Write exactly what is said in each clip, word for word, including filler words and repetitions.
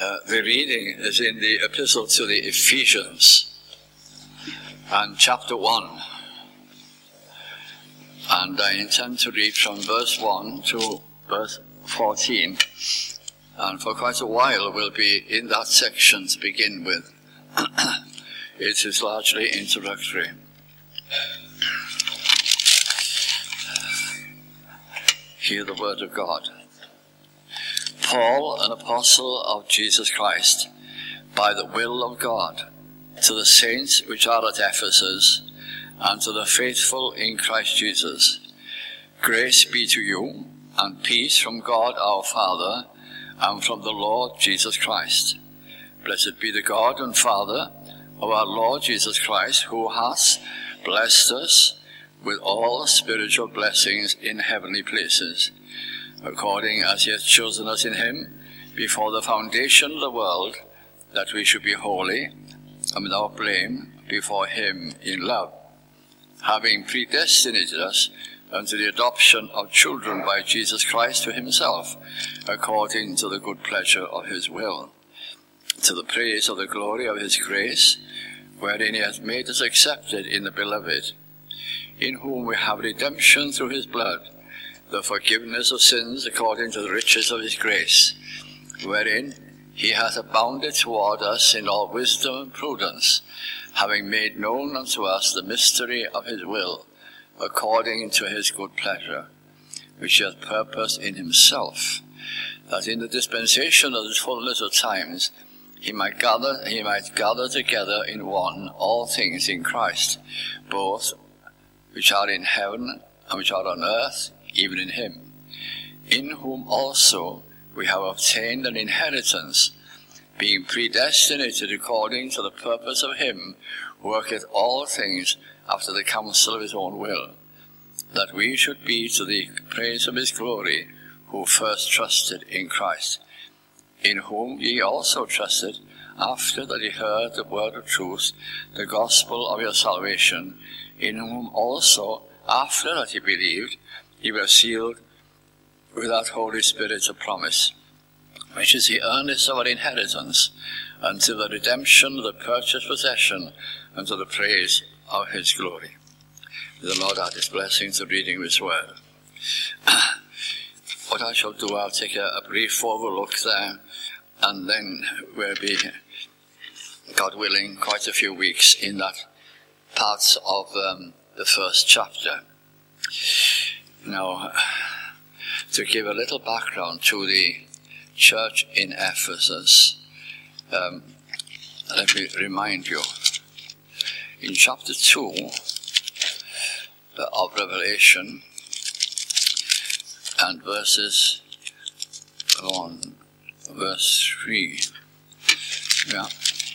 Uh, the reading is in the Epistle to the Ephesians, and chapter one. And I intend to read from verse one to verse fourteen. And for quite a while we'll be in that section to begin with. It is largely introductory. Hear the word of God. Paul, an apostle of Jesus Christ, by the will of God, to the saints which are at Ephesus, and to the faithful in Christ Jesus, grace be to you, and peace from God our Father, and from the Lord Jesus Christ. Blessed be the God and Father of our Lord Jesus Christ, who has blessed us with all spiritual blessings in heavenly places, according as he has chosen us in him before the foundation of the world, that we should be holy and without blame before him in love, having predestinated us unto the adoption of children by Jesus Christ to himself, according to the good pleasure of his will, to the praise of the glory of his grace, wherein he hath made us accepted in the beloved, in whom we have redemption through his blood, the forgiveness of sins according to the riches of his grace, wherein he hath abounded toward us in all wisdom and prudence, having made known unto us the mystery of his will, according to his good pleasure, which he hath purposed in himself, that in the dispensation of the fullness of times he might gather he might gather together in one all things in Christ, both which are in heaven and which are on earth, even in him, in whom also we have obtained an inheritance, being predestinated according to the purpose of him who worketh all things after the counsel of his own will, that we should be to the praise of his glory, who first trusted in Christ, in whom ye also trusted, after that ye heard the word of truth, the gospel of your salvation, in whom also, after that ye believed, ye were sealed with that Holy Spirit of promise, which is the earnest of our inheritance, until the redemption of the purchased possession, unto the praise of his glory. May the Lord add his blessing to reading this word. What I shall do, I'll take a, a brief overlook there, and then we'll be, God willing, quite a few weeks in that part of um, the first chapter. Now, to give a little background to the church in Ephesus, um, let me remind you, in chapter two of Revelation, and verses one, verse three, yeah,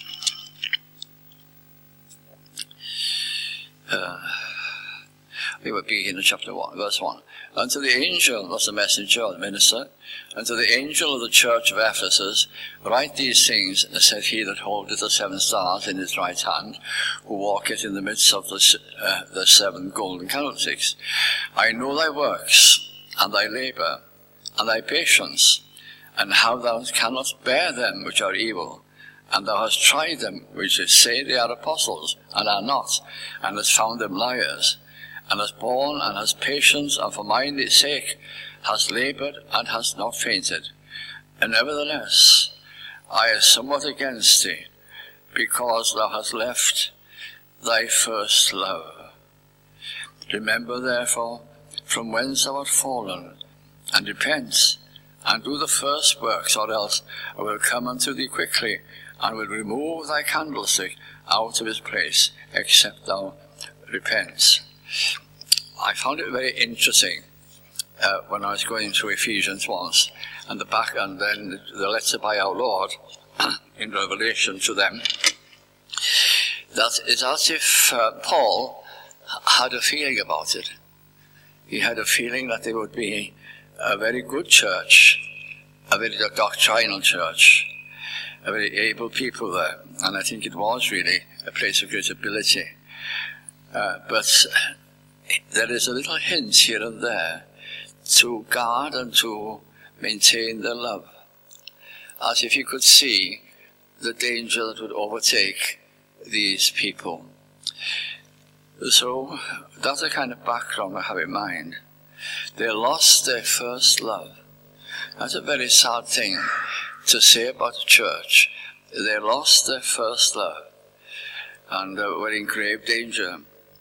uh, we will begin in chapter one, verse one. Unto the angel, was the messenger or the minister, unto the angel of the church of Ephesus, write these things, said he that holdeth the seven stars in his right hand, who walketh in the midst of the, uh, the seven golden candlesticks. I know thy works, and thy labour, and thy patience, and how thou cannot bear them which are evil, and thou hast tried them which say they are apostles, and are not, and hast found them liars, and hast borne and hast patience, and for mine sake hast laboured and hast not fainted. And nevertheless, I am somewhat against thee, because thou hast left thy first love. Remember therefore from whence thou art fallen, and repent, and do the first works, or else I will come unto thee quickly, and will remove thy candlestick out of his place, except thou repent. I found it very interesting uh, when I was going through Ephesians once, and the back, and then the letter by our Lord in Revelation to them, that it's as if uh, Paul had a feeling about it. He had a feeling that there would be a very good church, a very doctrinal church, a very able people there, and I think it was really a place of great ability. Uh, but there is a little hint here and there to guard and to maintain their love. as if he could see the danger that would overtake these people. So that's the kind of background I have in mind. They lost their first love. That's a very sad thing to say about the church. They lost their first love and uh, were in grave danger.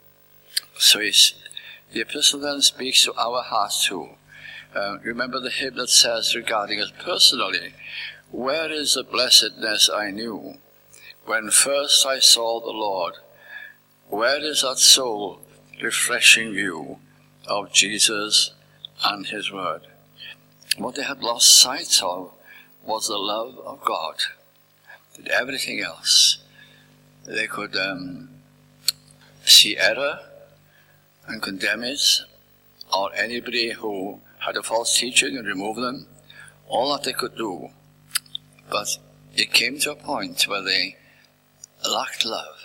So he's, the epistle then speaks to our hearts too. Uh, remember the hymn that says regarding us personally, where is the blessedness I knew when first I saw the Lord? Where is that soul refreshing view of Jesus and his word? What they had lost sight of was the love of God. Did everything else. They could um, see error and condemn it, or anybody who had a false teaching and remove them. All that they could do. But it came to a point where they lacked love.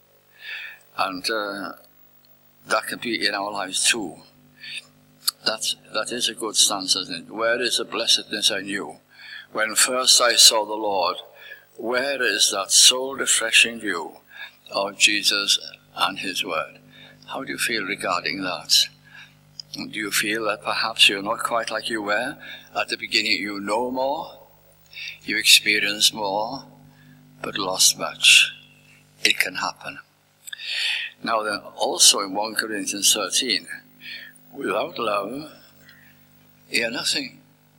And uh, that can be in our lives too. That's, that is a good stance, isn't it? Where is the blessedness I knew? When first I saw the Lord, where is that soul-refreshing view of Jesus and his word? How do you feel regarding that? Do you feel that perhaps you're not quite like you were at the beginning? You know more, you experience more, but lost much. It can happen. Now then, also in First Corinthians thirteen, without love, you're nothing.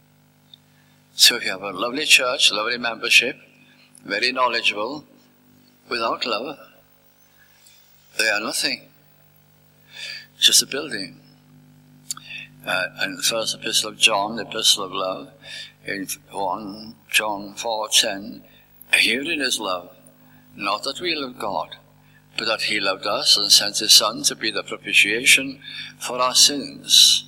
So if you have a lovely church, lovely membership, very knowledgeable, without love, they are nothing. Just a building. Uh, and the first epistle of John, the epistle of love, in First John four ten, herein is love, not that we love God, but that he loved us and sent his Son to be the propitiation for our sins.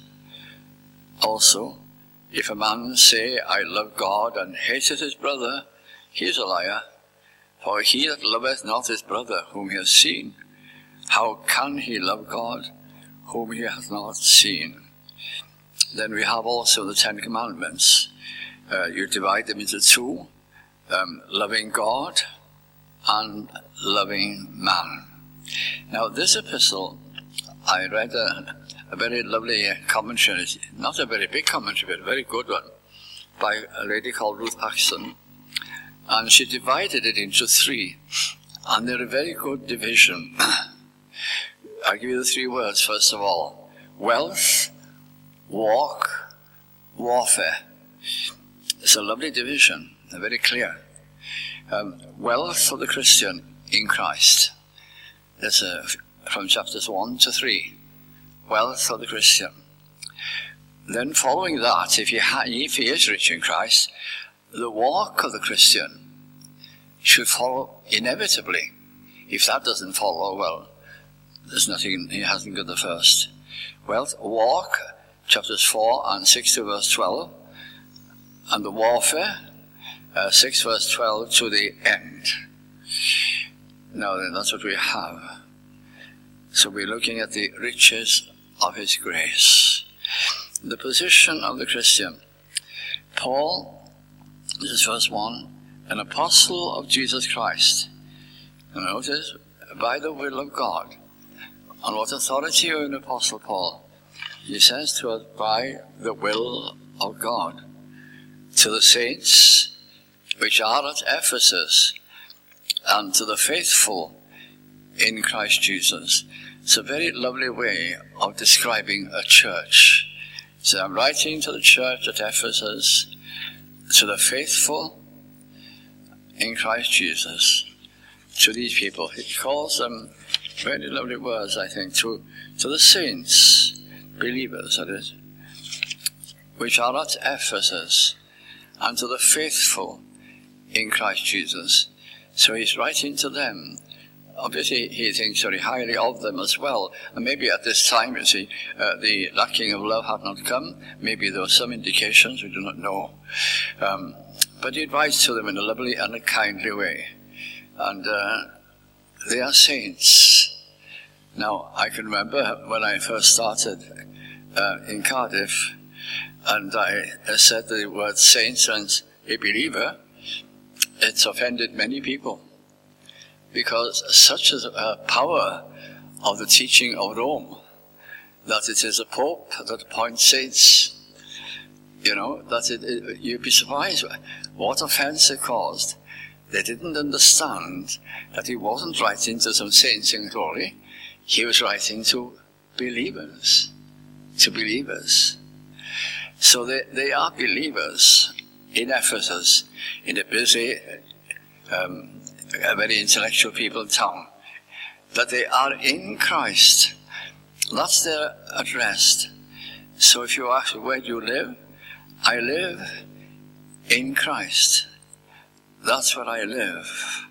Also, if a man say, I love God, and hateth his brother, he is a liar. For he that loveth not his brother whom he has seen, how can he love God whom he hath not seen? Then we have also the Ten Commandments. Uh, you divide them into two, um, loving God and loving man. Now this epistle, I read a, a very lovely commentary, not a very big commentary, but a very good one, by a lady called Ruth Paxton, and she divided it into three, and they're a very good division. I'll give you the three words first of all. Wealth, walk, warfare. It's a lovely division, they're very clear. Um, wealth for the Christian in Christ. That's uh, from chapters one to three. Wealth for the Christian. Then following that, if he, ha- if he is rich in Christ, the walk of the Christian should follow inevitably. If that doesn't follow, well, there's nothing, he hasn't got the first. Wealth, walk, chapters four and six to verse twelve, and the warfare, uh, six verse twelve to the end. Now then, that's what we have. So we're looking at the riches of his grace. The position of the Christian. Paul, this is verse one, an apostle of Jesus Christ. And notice, by the will of God. On what authority are you an apostle, Paul? He says to us, by the will of God. To the saints which are at Ephesus, and to the faithful in Christ Jesus. It's a very lovely way of describing a church. So I'm writing to the church at Ephesus, to the faithful in Christ Jesus, to these people. He calls them very lovely words, I think, to, to the saints, believers, that is, which are at Ephesus, and to the faithful in Christ Jesus. So he's writing to them. Obviously, he thinks very highly of them as well. And maybe at this time, you see, uh, the lacking of love had not come. Maybe there were some indications, we do not know. Um, but he writes to them in a lovely and a kindly way. And uh, they are saints. Now, I can remember when I first started uh, in Cardiff, and I uh, said the word saints and a believer, it's offended many people, because such is a power of the teaching of Rome, that it is the Pope that appoints saints. You know, that it, it, you'd be surprised what offense it caused. They didn't understand that he wasn't writing to some saints in glory. He was writing to believers, to believers. So they, they are believers in Ephesus, in a busy, um, a very intellectual people town, that they are in Christ. That's their address. So if you ask, where do you live? I live in Christ. That's where I live.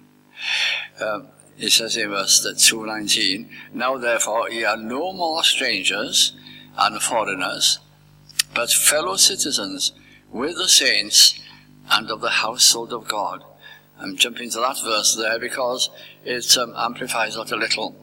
Um, it says in verse two nineteen, now therefore ye are no more strangers and foreigners, but fellow citizens with the saints and of the household of God. I'm jumping to that verse there because it um, amplifies that a little.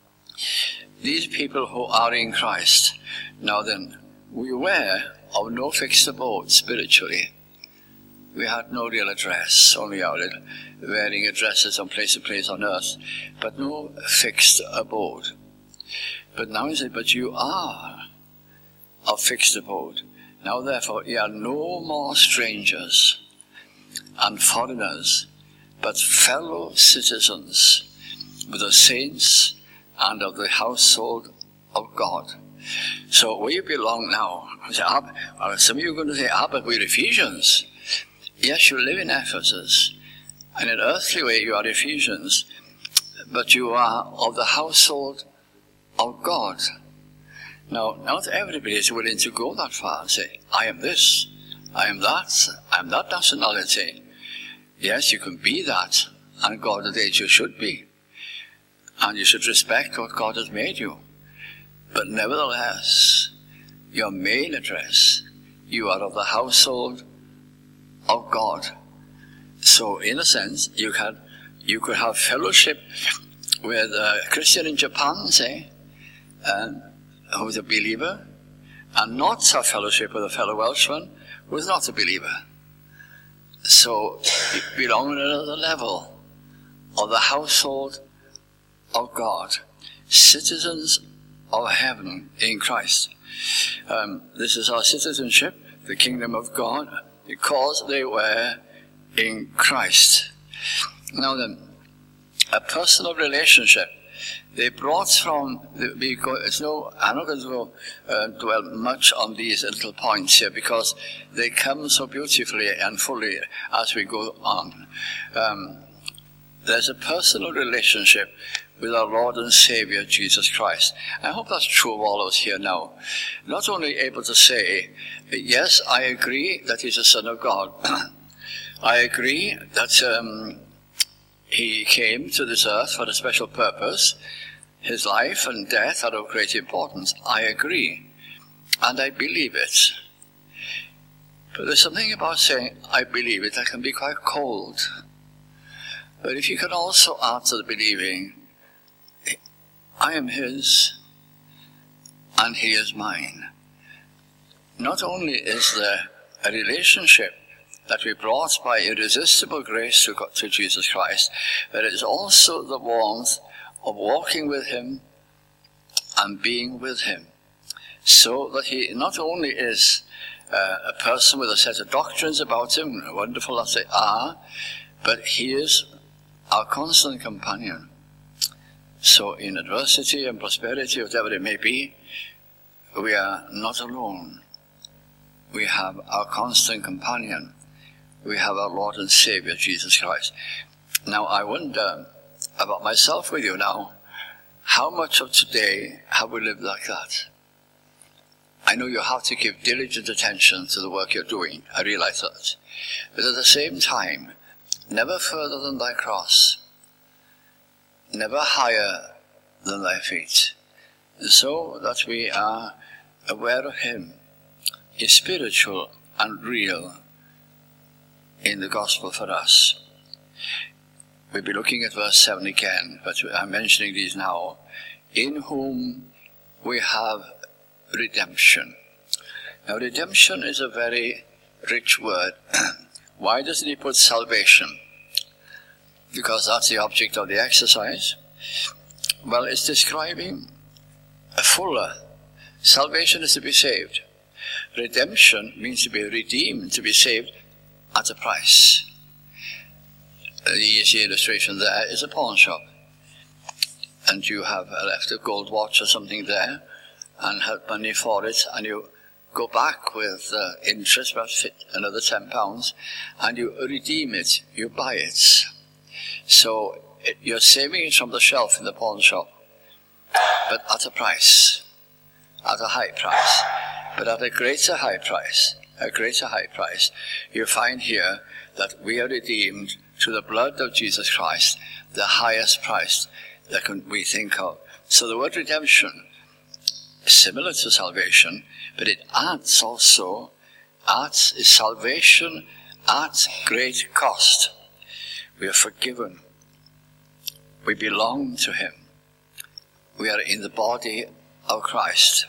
These people who are in Christ, now then, we were of no fixed abode spiritually. We had no real address, only our little varying addresses from place to place on earth, but no fixed abode. But now he said, but you are of fixed abode. Now therefore ye are no more strangers and foreigners, but fellow citizens with the saints and of the household of God. So where you belong now, say, ah, well, some of you are going to say, ah, but we're Ephesians. Yes, you live in Ephesus, and in an earthly way you are Ephesians, but you are of the household of God. Now, not everybody is willing to go that far and say, I am this, I am that, I am that nationality. Yes, you can be that, and God at age you should be. And you should respect what God has made you. But nevertheless, your main address, you are of the household of God. So, in a sense, you can you could have fellowship with a Christian in Japan, say, and who's a believer, and not have fellowship with a fellow Welshman who is not a believer. So, you belong at another level of the household of God, citizens of heaven in Christ. Um, this is our citizenship, the kingdom of God, because they were in Christ. Now then, a personal relationship. They brought from, the, it's no, I'm not going to go, uh, dwell much on these little points here because they come so beautifully and fully as we go on. Um, there's a personal relationship with our Lord and Savior, Jesus Christ. I hope that's true of all of us here now. Not only able to say, yes, I agree that he's the Son of God. I agree that um, he came to this earth for a special purpose. His life and death are of great importance. I agree. And I believe it. But there's something about saying, I believe it, that can be quite cold. But if you can also add to the believing, I am his, and he is mine. Not only is there a relationship that we brought by irresistible grace to, God, to Jesus Christ, but it is also the warmth of walking with him and being with him. So that he not only is uh, a person with a set of doctrines about him, wonderful as they are, but he is our constant companion. So in adversity and prosperity, whatever it may be, we are not alone. We have our constant companion. We have our Lord and Savior, Jesus Christ. Now I wonder about myself with you now, how much of today have we lived like that? I know you have to give diligent attention to the work you're doing, I realize that. But at the same time, never further than thy cross, never higher than thy feet, so that we are aware of him, is spiritual and real in the gospel for us. We'll be looking at verse seven again, but I'm mentioning these now. In whom we have redemption. Now, redemption is a very rich word. Why doesn't he put salvation? because that's the object of the exercise. Well, it's describing a fuller. Salvation is to be saved. Redemption means to be redeemed, to be saved at a price. The easy illustration there is a pawn shop. And you have left a gold watch or something there and have money for it, and you go back with uh, interest, perhaps another ten pounds, and you redeem it, you buy it. So it, you're saving it from the shelf in the pawn shop, but at a price, at a high price, but at a greater high price, a greater high price. You find here that we are redeemed through the blood of Jesus Christ, the highest price that can, we think of. So the word redemption is similar to salvation, but it adds also, adds is salvation at great cost. We are forgiven. We belong to him. We are in the body of Christ.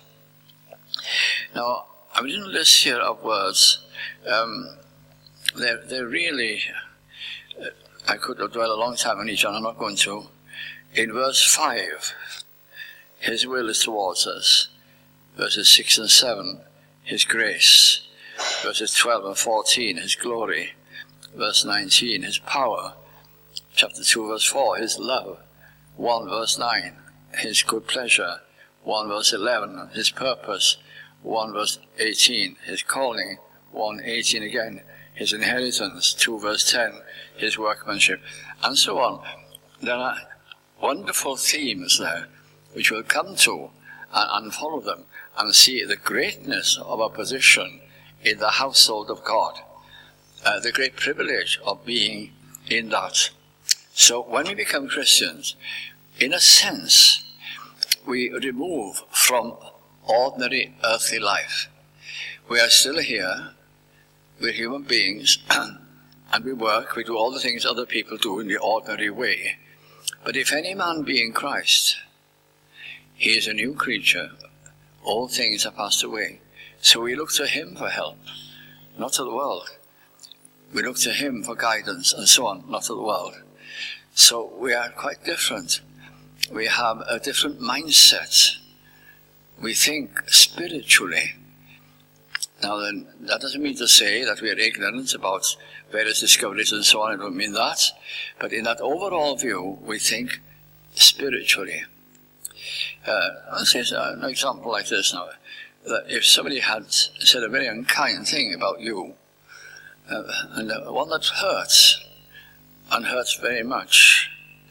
Now, I'm reading a list here of words. Um, they're, they're really, uh, I could dwell a long time on each one, I'm not going to. In verse five, his will is towards us. Verses six and seven, his grace. Verses twelve and fourteen, his glory. Verse nineteen, his power. Chapter two, verse four, his love. one, verse nine, his good pleasure. one, verse eleven, his purpose. one, verse eighteen, his calling. one, eighteen again, his inheritance. two, verse ten, his workmanship. And so on. There are wonderful themes there, which we'll come to and, and follow them and see the greatness of our position in the household of God, uh, the great privilege of being in that. So when we become Christians, in a sense, we remove from ordinary earthly life. We are still here, we're human beings, and we work, we do all the things other people do in the ordinary way. But if any man be in Christ, he is a new creature. All things are passed away. So we look to him for help, not to the world. We look to him for guidance and so on, not to the world. So we are quite different. We have a different mindset. We think spiritually. Now then, that doesn't mean to say that we are ignorant about various discoveries and so on. I don't mean that. But in that overall view, we think spiritually. Uh, let's say an example like this now. That if somebody had said a very unkind thing about you, uh, and uh, one that hurts, and hurts very much,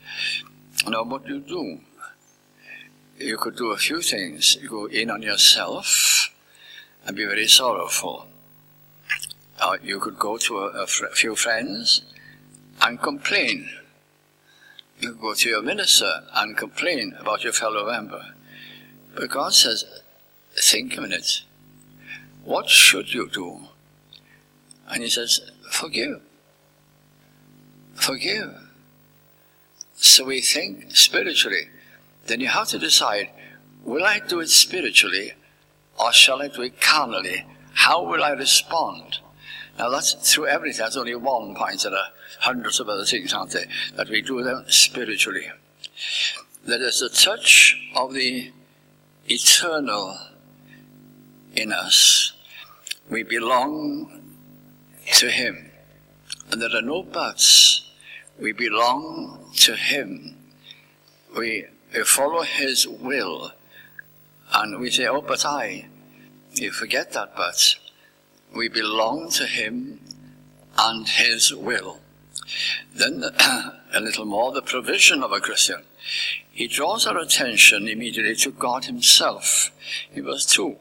now what do you do? You could do a few things. You go in on yourself and be very sorrowful. Uh, you could go to a, a fr- few friends and complain. You could go to your minister and complain about your fellow member. But God says, think a minute. What should you do? And he says, forgive. Forgive. So we think spiritually. Then you have to decide, will I do it spiritually or shall I do it carnally? How will I respond? Now that's through everything. That's only one point. There are hundreds of other things, aren't there? That we do them spiritually. There is a touch of the eternal in us. We belong to him. And there are no buts. We belong to him. We, we follow his will. And we say, oh, but I. You forget that but. We belong to him and his will. Then a little more, the provision of a Christian. He draws our attention immediately to God himself. In verse two,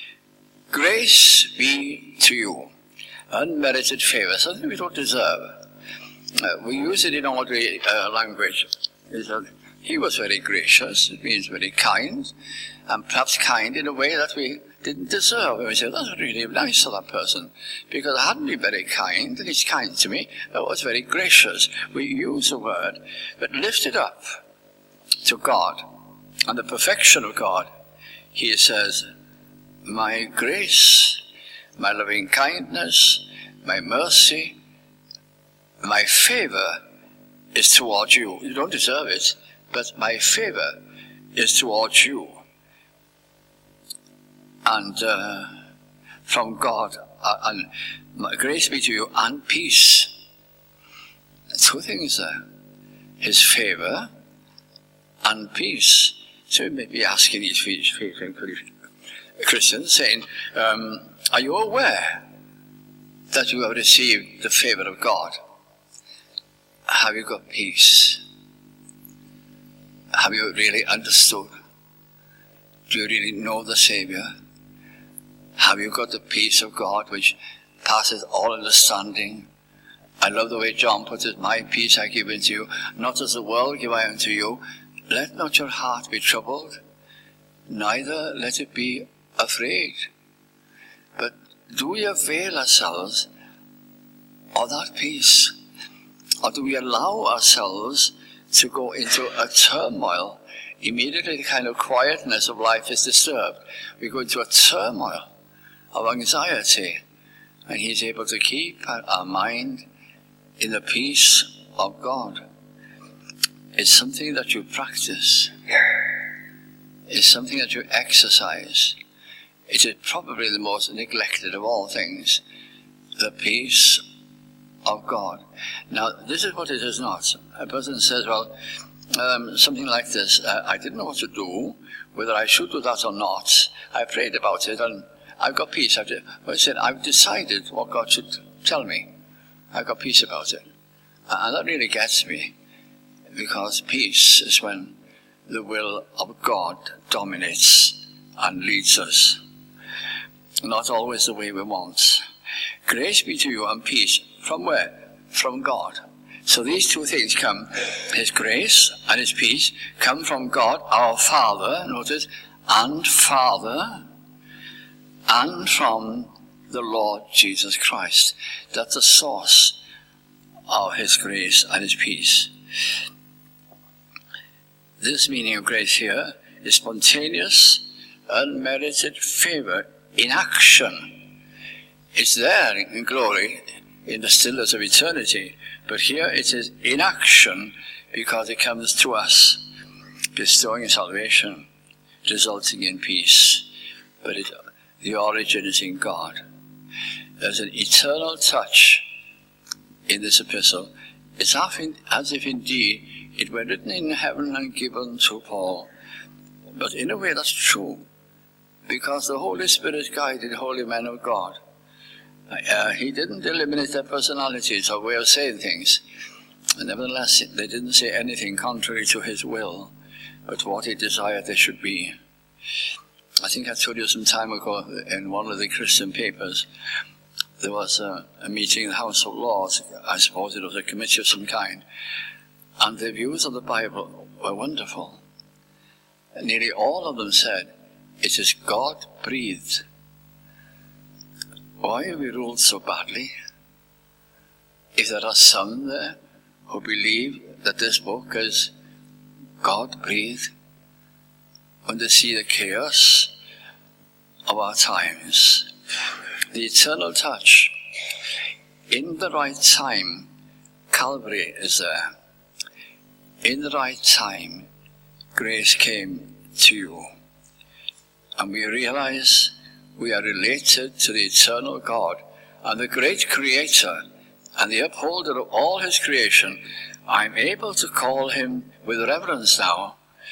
grace be to you, unmerited favor, something we don't deserve. Uh, we use it in ordinary uh, language. He was very gracious, it means very kind, and perhaps kind in a way that we didn't deserve. And we say, that's really nice of that person, because I hadn't been very kind, and he's kind to me. That was very gracious. We use the word, but lift it up to God and the perfection of God. He says, my grace, my loving kindness, my mercy, my favor is towards you. You don't deserve it, but my favor is towards you. And uh, from God, uh, and grace be to you, and peace. Two things there. His favor and peace. So you may be asking these faithful Christians, saying, um, are you aware that you have received the favor of God? Have you got peace? Have you really understood? Do you really know the Savior? Have you got the peace of God which passes all understanding? I love the way John puts it, my peace I give unto you, not as the world give I unto you. Let not your heart be troubled, neither let it be afraid. But do we avail ourselves of that peace? Or do we allow ourselves to go into a turmoil? Immediately the kind of quietness of life is disturbed. We go into a turmoil of anxiety, and he's able to keep our mind in the peace of God. It's something that you practice. It's something that you exercise. It is probably the most neglected of all things, the peace of God. Now, this is what it is not. A person says, well, um, something like this, uh, I didn't know what to do, whether I should do that or not. I prayed about it, and I've got peace. I've, well, I said, I've decided what God should tell me. I've got peace about it. And that really gets me, because peace is when the will of God dominates and leads us. Not always the way we want. Grace be to you and peace. From where? From God. So these two things come, his grace and his peace, come from God, our Father, notice, and Father, and from the Lord Jesus Christ. That's the source of his grace and his peace. This meaning of grace here is spontaneous, unmerited favor in action. It's there in glory, in the stillness of eternity, but here it is in action because it comes to us, bestowing salvation, resulting in peace. But it, the origin is in God. There's an eternal touch in this epistle. It's as if indeed it were written in heaven and given to Paul. But in a way that's true, because the Holy Spirit guided holy men of God. Uh, he didn't eliminate their personalities or way of saying things. And nevertheless, they didn't say anything contrary to his will, but what he desired they should be. I think I told you some time ago in one of the Christian papers, there was a, a meeting in the House of Lords. I suppose it was a committee of some kind. And the views of the Bible were wonderful. And nearly all of them said, it is God-breathed. Why are we ruled so badly? If there are some there who believe that this book is God-breathed, when they see the chaos of our times, the eternal touch, in the right time, Calvary is there. In the right time, grace came to you. And we realize we are related to the eternal God and the great Creator and the upholder of all his creation. I'm able to call him with reverence now,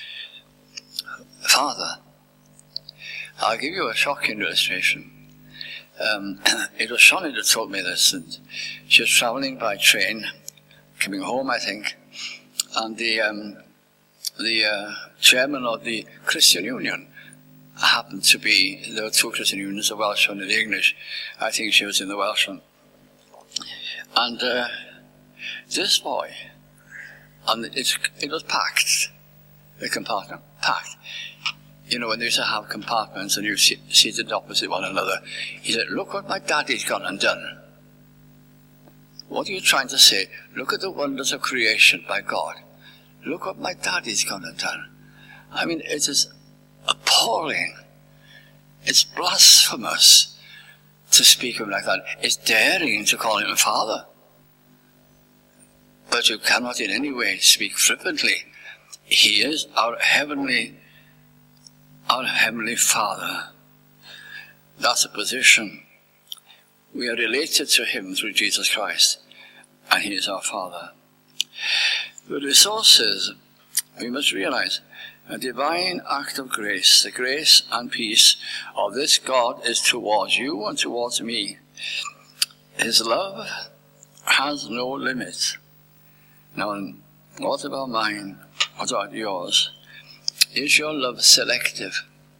Father. I'll give you a shocking illustration. Um, it was Shani that told me this, and she was traveling by train, coming home, I think, and the um, the uh, chairman of the Christian Union happened to be, there were two Christian unions, the Welsh one and the English. I think she was in the Welsh one. And uh, this boy, and it's, it was packed, the compartment, packed. You know, when they used to have compartments and you sit, seated opposite one another, he said, look what my daddy's gone and done. What are you trying to say? Look at the wonders of creation by God. Look what my daddy's gone and done. I mean, it is appalling. It's blasphemous to speak of him like that. It's daring to call him Father. But but you cannot in any way speak flippantly. He is our heavenly, our heavenly Father. That's a position. We are related to him through Jesus Christ, and he is our Father. The resources, we must realize, a divine act of grace, the grace and peace of this God is towards you and towards me. His love has no limit. Now, what about mine? What about yours? Is your love selective?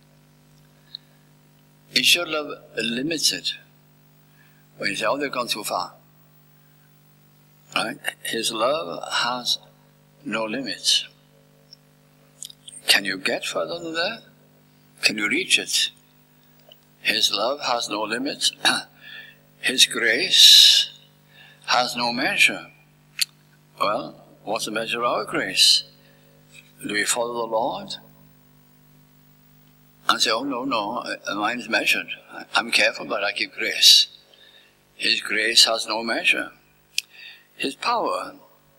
Is your love limited? When you say, oh, they've gone too far. Right? His love has no limits. Can you get further than that? Can you reach it? His love has no limits. His grace has no measure. Well, what's the measure of our grace? Do we follow the Lord? And say, oh, no, no, mine is measured. I'm careful, but I give grace. His grace has no measure. His power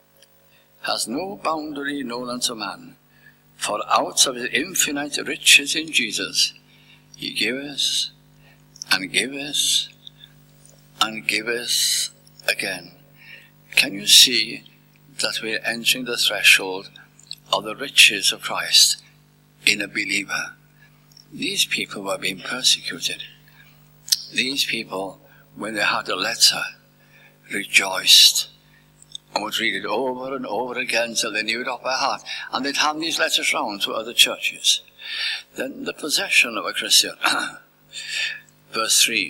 has no boundary known unto man. For out of his infinite riches in Jesus, he giveth and giveth and giveth again. Can you see that we're entering the threshold of the riches of Christ in a believer? These people were being persecuted. These people, when they had a letter, rejoiced and would read it over and over again till they knew it off by heart. And they'd hand these letters round to other churches. Then the possession of a Christian. Verse three.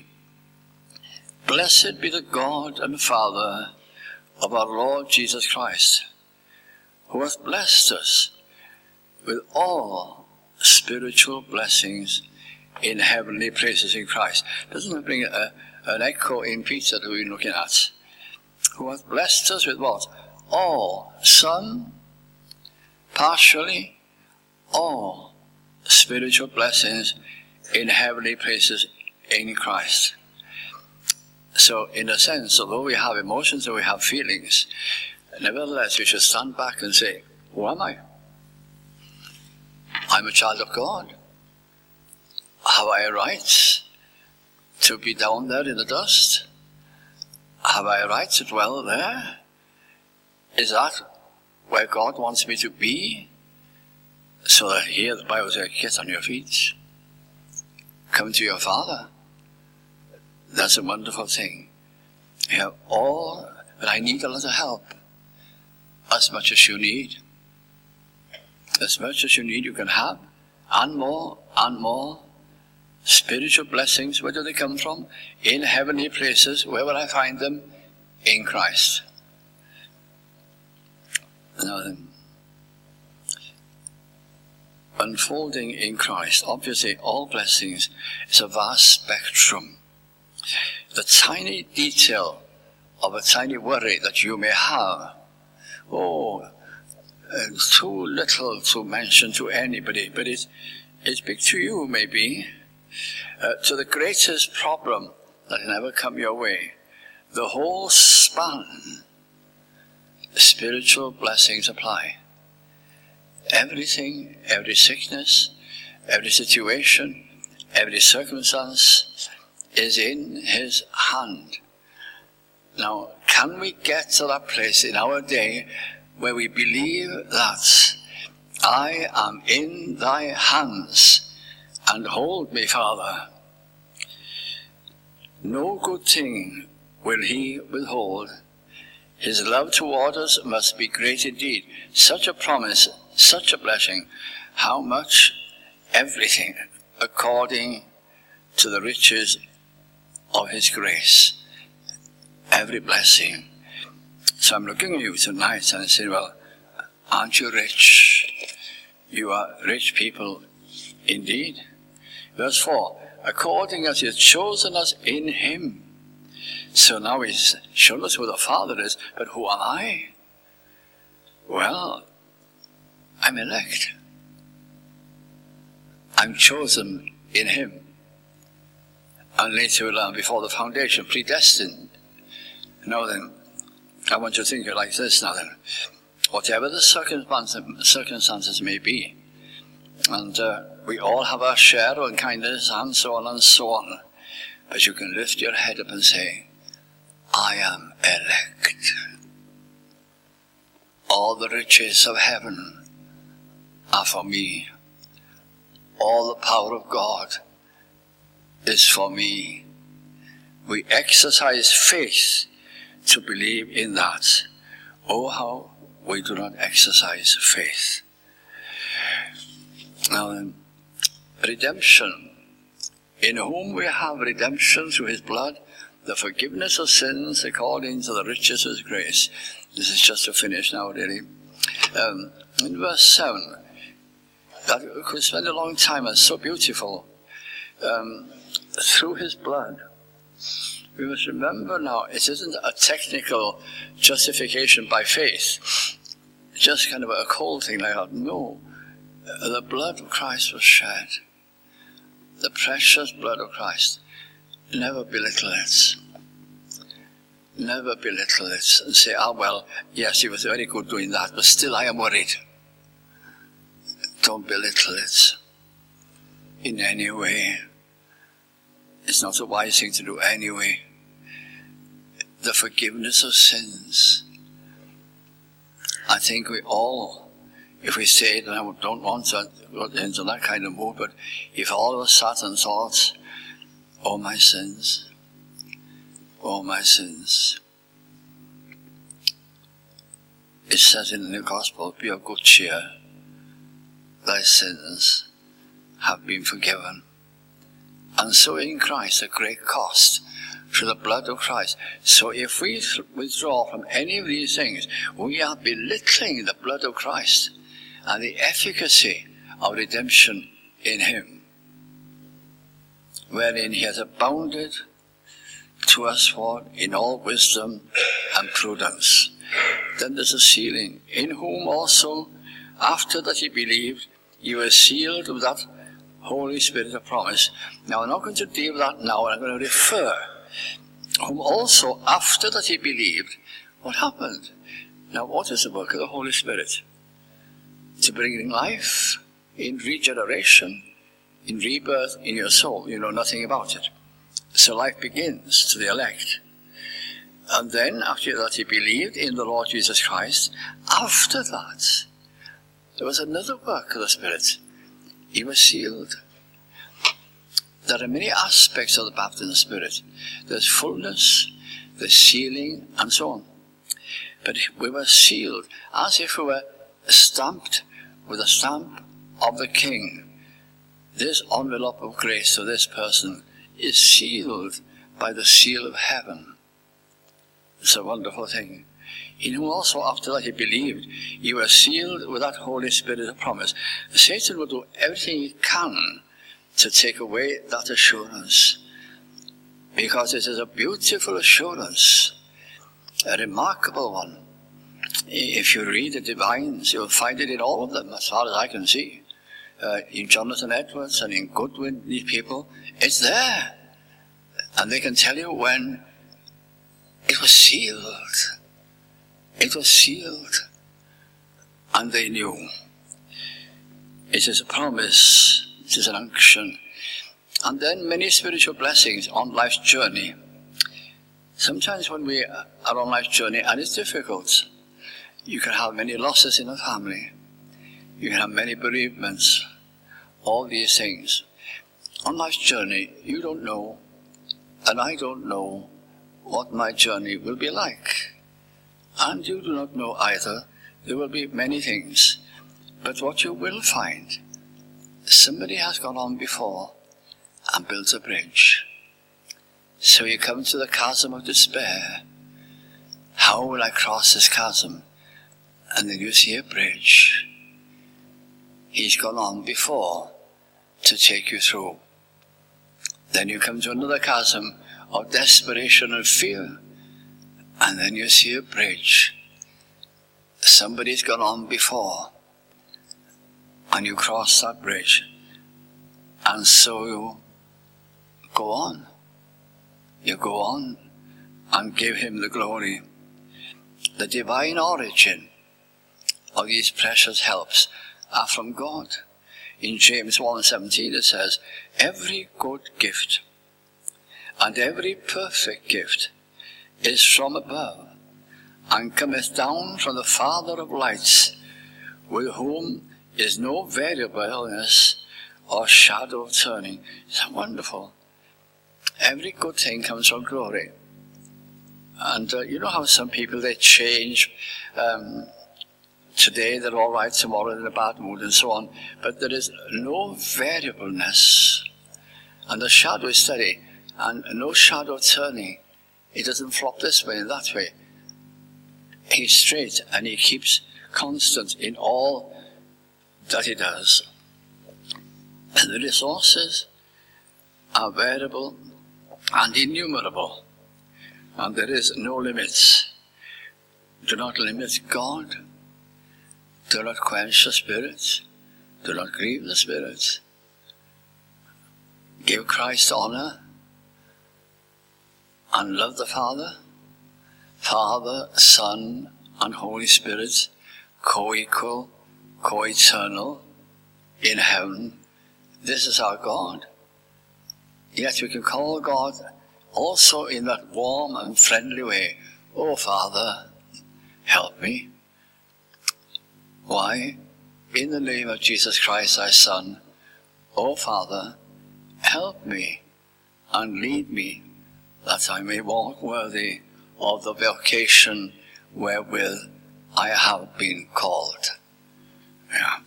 Blessed be the God and Father of our Lord Jesus Christ, who hath blessed us with all spiritual blessings in heavenly places in Christ. Doesn't it bring a, an echo in Peter that we've been looking at? Who hath blessed us with what? All, some, partially, all spiritual blessings in heavenly places in Christ. So, in a sense, although we have emotions and we have feelings, nevertheless we should stand back and say, who am I? I'm a child of God. Have I a right to be down there in the dust? Have I a right to dwell there? Is that where God wants me to be? So that here the Bible says, get on your feet. Come to your Father. That's a wonderful thing. You have all, but I need a lot of help. As much as you need. As much as you need you can have. And more, and more. Spiritual blessings, where do they come from? In heavenly places. Where will I find them? In Christ. Now then, unfolding in Christ, obviously all blessings is a vast spectrum. The tiny detail of a tiny worry that you may have, oh, it's too little to mention to anybody, but it's, it's big to you maybe. Uh, to the greatest problem that can ever come your way, the whole span, spiritual blessings apply. Everything, every sickness, every situation, every circumstance is in his hand. Now, can we get to that place in our day where we believe that I am in thy hands, and hold me, Father? No good thing will he withhold. His love toward us must be great indeed. Such a promise, such a blessing. How much? Everything according to the riches of his grace. Every blessing. So I'm looking at you tonight and I say, well, aren't you rich? You are rich people indeed. Verse four, according as he has chosen us in him. So now he's shown us who the Father is, but who am I? Well, I'm elect. I'm chosen in him. And later we'll learn before the foundation, predestined. Now then, I want you to think it like this now then. Whatever the circumstances, circumstances may be, and uh, we all have our share of unkindness and so on and so on, but you can lift your head up and say, I am elect. All the riches of heaven are for me. All the power of God is for me. We exercise faith to believe in that. Oh, how we do not exercise faith. Now, um, redemption, in whom we have redemption through his blood, the forgiveness of sins according to the riches of his grace. This is just to finish now, really. Um, in verse seven, that we could spend a long time, it's so beautiful. Um, through his blood. We must remember now, it isn't a technical justification by faith, just kind of a cold thing like that. No, the blood of Christ was shed. The precious blood of Christ. Never belittle it. Never belittle it and say, ah, well, yes, he was very good doing that, but still I am worried. Don't belittle it in any way. It's not a wise thing to do anyway. The forgiveness of sins. I think we all, if we say it, and I don't want to go into that kind of mood, but if all of us sat and thought, oh my sins, oh my sins. It says in the Gospel, be of good cheer, thy sins have been forgiven. And so in Christ, a great cost through the blood of Christ. So if we withdraw from any of these things, we are belittling the blood of Christ and the efficacy of redemption in him, wherein he has abounded to us for in all wisdom and prudence. Then there's a sealing, in whom also, after that he believed, he was sealed with that Holy Spirit of promise. Now I'm not going to deal with that now, I'm going to refer. Whom also, after that he believed, what happened? Now what is the work of the Holy Spirit? To bring in life, in regeneration, in rebirth in your soul. You know nothing about it. So life begins to the elect. And then, after that he believed in the Lord Jesus Christ, after that, there was another work of the Spirit. He was sealed. There are many aspects of the baptism of the Spirit. There's fullness, there's sealing, and so on. But we were sealed as if we were stamped with the stamp of the King. This envelope of grace to this person is sealed by the seal of heaven. It's a wonderful thing. In whom also, after that he believed, he was sealed with that Holy Spirit of promise. Satan will do everything he can to take away that assurance, because it is a beautiful assurance, a remarkable one. If you read the divines, you'll find it in all of them, as far as I can see. Uh, in Jonathan Edwards and in Goodwin, these people, it's there. And they can tell you when it was sealed. It was sealed. And they knew. It is a promise. It is an unction. And then many spiritual blessings on life's journey. Sometimes when we are on life's journey, and it's difficult, you can have many losses in a family. You can have many bereavements. All these things. On life's journey, you don't know, and I don't know, what my journey will be like. And you do not know either. There will be many things. But what you will find, somebody has gone on before and built a bridge. So you come to the chasm of despair. How will I cross this chasm? And then you see a bridge. He's gone on before to take you through. Then you come to another chasm of desperation and fear. And then you see a bridge. Somebody's gone on before. And you cross that bridge. And so you go on. You go on and give him the glory. the divine origin of these precious helps are from God. In James one seventeen it says, every good gift and every perfect gift is from above, and cometh down from the Father of lights, with whom is no variableness or shadow of turning. It's wonderful. Every good thing comes from glory. And uh, you know how some people, they change. Um, today they're all right, tomorrow they're in a bad mood and so on. But there is no variableness. And the shadow is steady. And no shadow of turning. He doesn't flop this way and that way. He's straight and he keeps constant in all that he does. And the resources are variable and innumerable. And there is no limits. Do not limit God. Do not quench the Spirit. Do not grieve the Spirit. Give Christ honor and love the Father. Father, Son, and Holy Spirit, co-equal, co-eternal in heaven. This is our God. Yet we can call God also in that warm and friendly way. Oh, Father, help me. Why? In the name of Jesus Christ, thy Son. Oh, Father, help me and lead me, that I may walk worthy of the vocation wherewith I have been called. Yeah.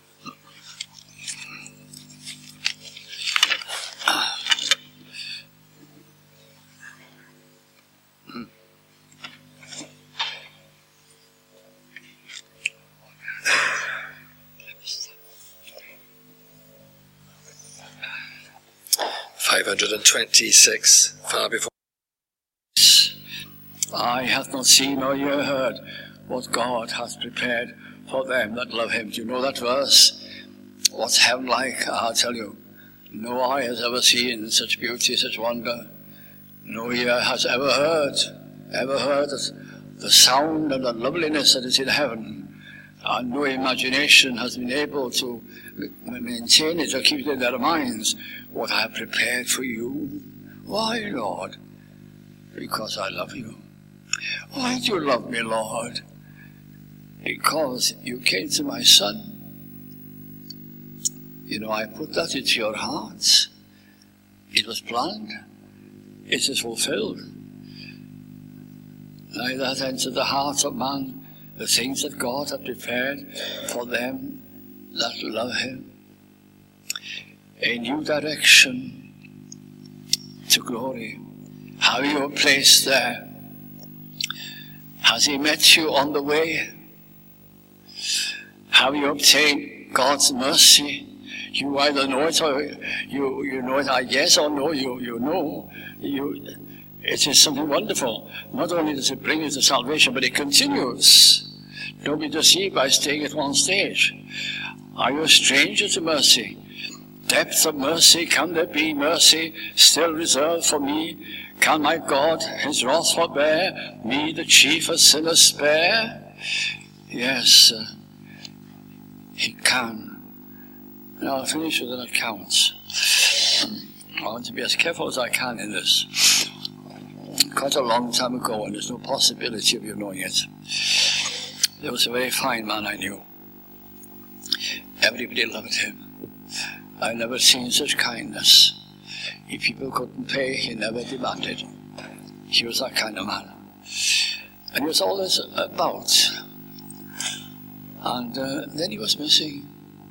five hundred twenty-six, far before. Eye hath not seen nor ear heard what God hath prepared for them that love him. Do you know that verse? What's heaven like? I'll tell you. No eye has ever seen such beauty, such wonder. No ear has ever heard, ever heard the sound and the loveliness that is in heaven. And no imagination has been able to maintain it or keep it in their minds. What I have prepared for you. Why, Lord? Because I love you. Why do you love me, Lord? Because you came to my Son. You know, I put that into your hearts. It was planned. It is fulfilled. Neither has entered the heart of man the things that God hath prepared for them that love him. A new direction to glory. Have you a place there? Has he met you on the way? Have you obtained God's mercy? You either know it or you, you know it, I yes or no, you, you know. You, it is something wonderful. Not only does it bring you to salvation, but it continues. Don't be deceived by staying at one stage. Are you a stranger to mercy? Depth of mercy, can there be mercy still reserved for me? Can my God his wrath forbear, me the chief of sinners spare? Yes, uh, he can. Now I'll finish with an account. I want to be as careful as I can in this. Quite a long time ago, and there's no possibility of you knowing it, there was a very fine man I knew. Everybody loved him. I've never seen such kindness. If people couldn't pay, he never demanded. He was that kind of man. And he was always about. And uh, then he was missing.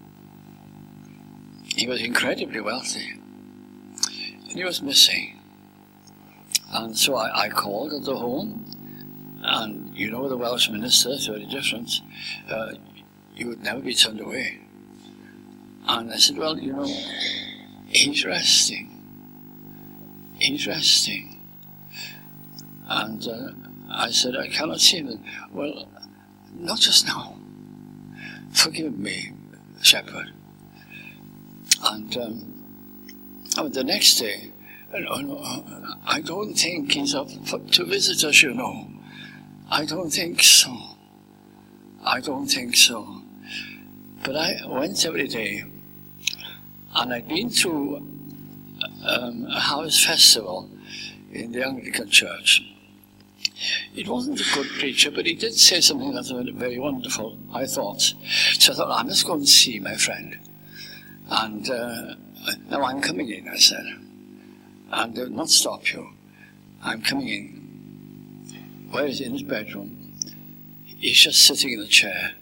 He was incredibly wealthy. And he was missing. And so I, I called at the home. And you know the Welsh minister is very different. Uh, you would never be turned away. And I said, well, you know, he's resting. He's resting. And uh, I said, I cannot see him. Well, not just now. Forgive me, shepherd. And um, I mean, the next day, no, no, I don't think he's up for, to visit us, you know. I don't think so. I don't think so. But I went every day, and I'd been to um, a harvest festival in the Anglican Church. It wasn't a good preacher, but he did say something that was very wonderful, I thought. So I thought, I must go and see my friend. And uh, now I'm coming in, I said. And they would not stop you. I'm coming in. Where is he? In his bedroom. He's just sitting in the chair.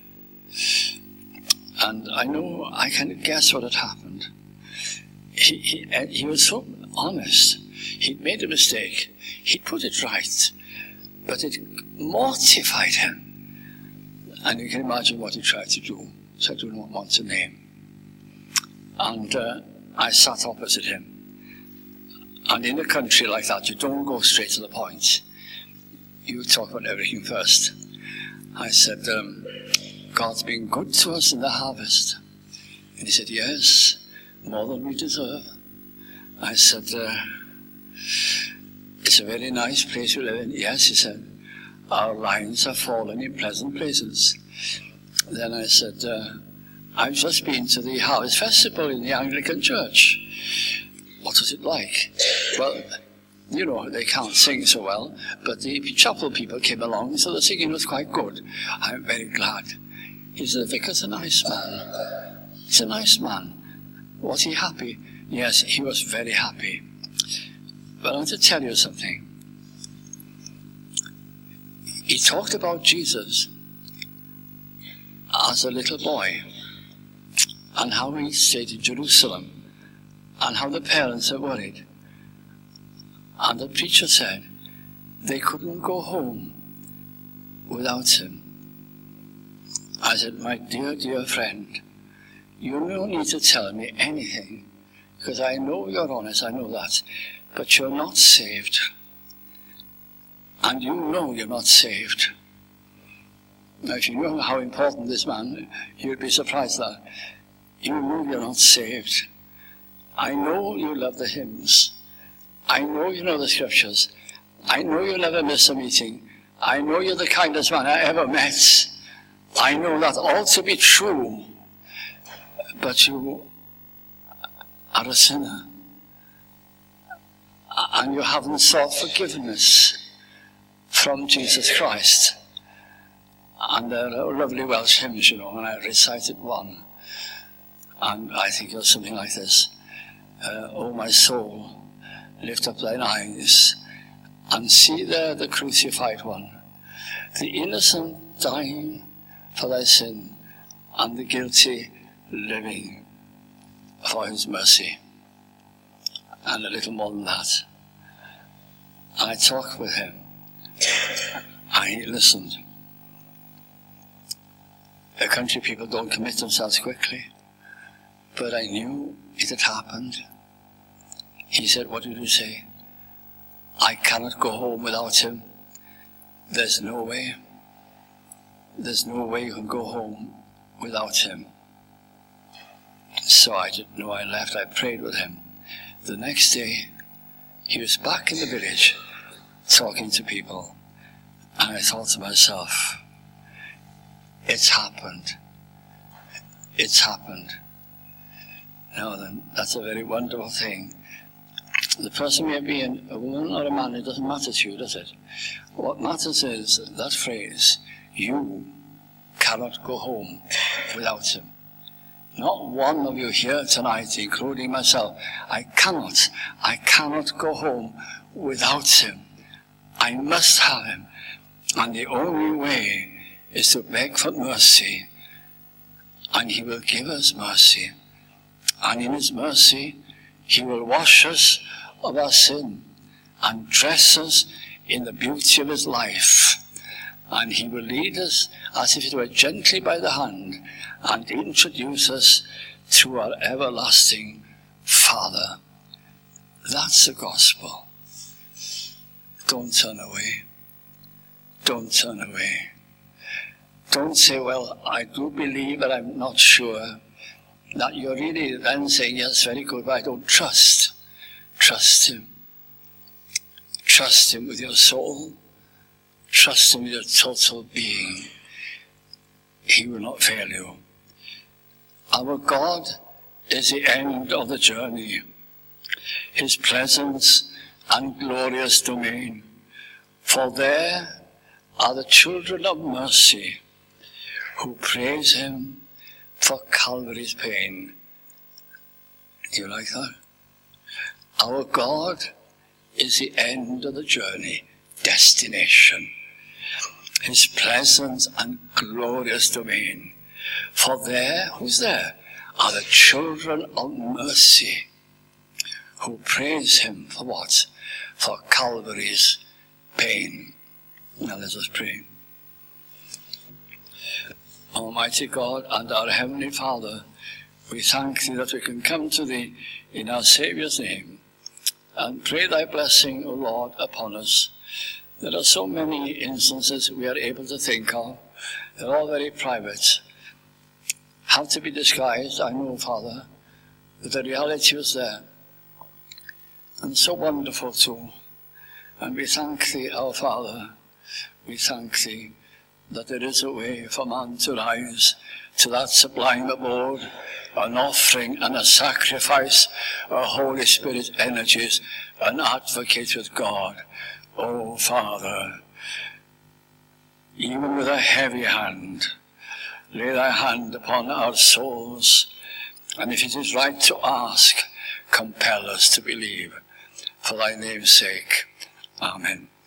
And I know, I can guess what had happened. He, he, he was so honest. He'd made a mistake. He'd put it right. But it mortified him. And you can imagine what he tried to do. So I do not want to name. And uh, I sat opposite him. And in a country like that, you don't go straight to the point. You talk about everything first. I said, um, God's been good to us in the harvest. And he said, yes, more than we deserve. I said, uh, it's a very nice place we live in. Yes, he said, our lines have fallen in pleasant places. Then I said, uh, I've just been to the Harvest Festival in the Anglican Church. What was it like? Well, you know, they can't sing so well, but the chapel people came along, so the singing was quite good. I'm very glad. He said, the vicar's a nice man. He's a nice man. Was he happy? Yes, he was very happy. But I want to tell you something. He talked about Jesus as a little boy, and how he stayed in Jerusalem, and how the parents are worried. And the preacher said they couldn't go home without him. I said, my dear, dear friend, you don't need to tell me anything, because I know you're honest, I know that, but you're not saved. And you know you're not saved. Now, if you knew how important this man, you'd be surprised that you know you're not saved. I know you love the hymns. I know you know the scriptures. I know you never miss a meeting. I know you're the kindest man I ever met. I know that all to be true. But you are a sinner. And you haven't sought forgiveness from Jesus Christ. And there are lovely Welsh hymns, you know, and I recited one. And I think it was something like this. Uh, oh, my soul, lift up thine eyes, and see there the crucified one, the innocent dying for thy sin, and the guilty living for his mercy. And a little more than that. And I talked with him, and he listened. The country people don't commit themselves quickly, but I knew it had happened. He said, what did you say? I cannot go home without him. There's no way. There's no way you can go home without him. So I didn't know. I left. I prayed with him. The next day, he was back in the village talking to people. And I thought to myself, it's happened. It's happened. Now then, that's a very wonderful thing. The person may be a woman or a man, it doesn't matter to you, does it? What matters is that phrase, you cannot go home without him. Not one of you here tonight, including myself, I cannot, I cannot go home without him. I must have him. And the only way is to beg for mercy. And he will give us mercy. And in his mercy, he will wash us of our sin and dress us in the beauty of his life. And he will lead us as if it were gently by the hand and introduce us to our everlasting Father. That's the gospel. Don't turn away. Don't turn away. Don't say, well, I do believe, but I'm not sure. That you're really then saying, yes, very good, but I don't trust. Trust him. Trust him with your soul. trusting with your total being. He will not fail you. Our God is the end of the journey, his presence and glorious domain. For there are the children of mercy who praise him for Calvary's pain. Do you like that? Our God is the end of the journey, destination, his presence and glorious domain. For there, who's there, are the children of mercy who praise him for what? For Calvary's pain. Now let us pray. Almighty God and our Heavenly Father, we thank thee that we can come to thee in our Saviour's name and pray thy blessing, O Lord, upon us. There are so many instances we are able to think of. They're all very private. How to be disguised, I know, Father, but the reality was there. And so wonderful too. And we thank thee, our Father, we thank thee that there is a way for man to rise to that sublime abode, an offering and a sacrifice, a Holy Spirit energies, an advocate with God. Oh, Father, even with a heavy hand, lay thy hand upon our souls, and if it is right to ask, compel us to believe. For thy name's sake. Amen.